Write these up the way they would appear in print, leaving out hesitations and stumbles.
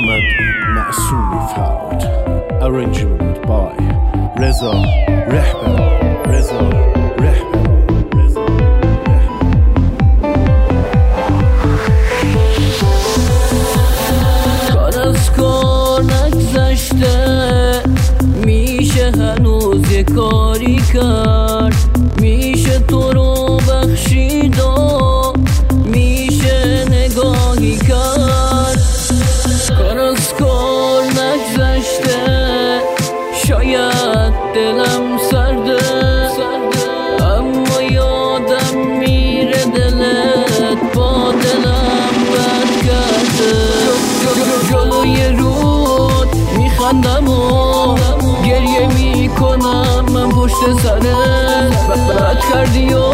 محمد معصومی فرد. Arrangement by رضا رهبر. کار از کار نگذشته، میشه هنوز یه کاری کرد، میشه تو رو بخشید و میشه نگاهی کرد. کار از کار نگذشته، شاید دلم سرده، اما یادم میره دلت با دلم بد کرده. جلوی رود میخندم و گریه میکنم، من پشت سرت بد کردی و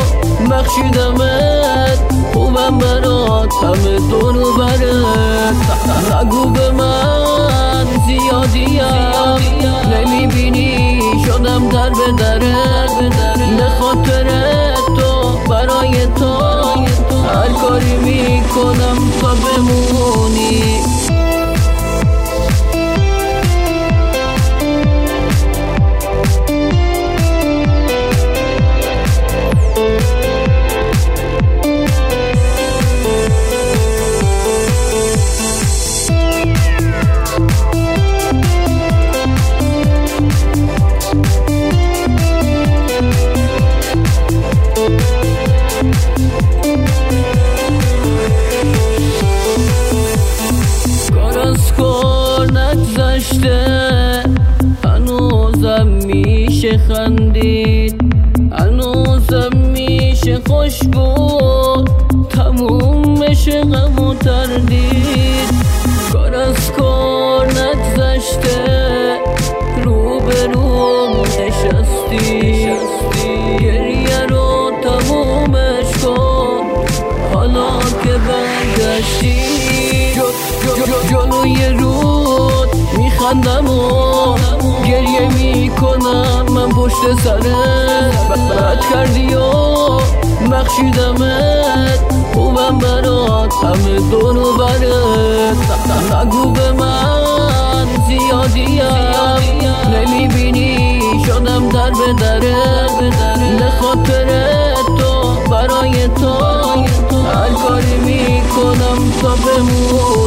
بخشیدمت، خوبم برات همه دور و برت. نگو به من زیادیم، نمیبینی شدم در به درت، به خاطر تو برای تو هر کاری میکنم تا بمونی. هنوزم میشه خندید، هنوزم میشه خوش بود، تموم بشه غم و تردید. کار از کار نگذشته، رو به رو نشستی، گریه رو تمومش کن حالا که برگشتی. جلوی رود میخندم و گریه میکنم، من پشت سرت بد کردی و بخشیدمت، خوبم برات همه دور و برت. نگو به من زیادیم، نمیبینی شدم در به درت، به خاطر تو برای تو هر کاری میکنم تا بمونی.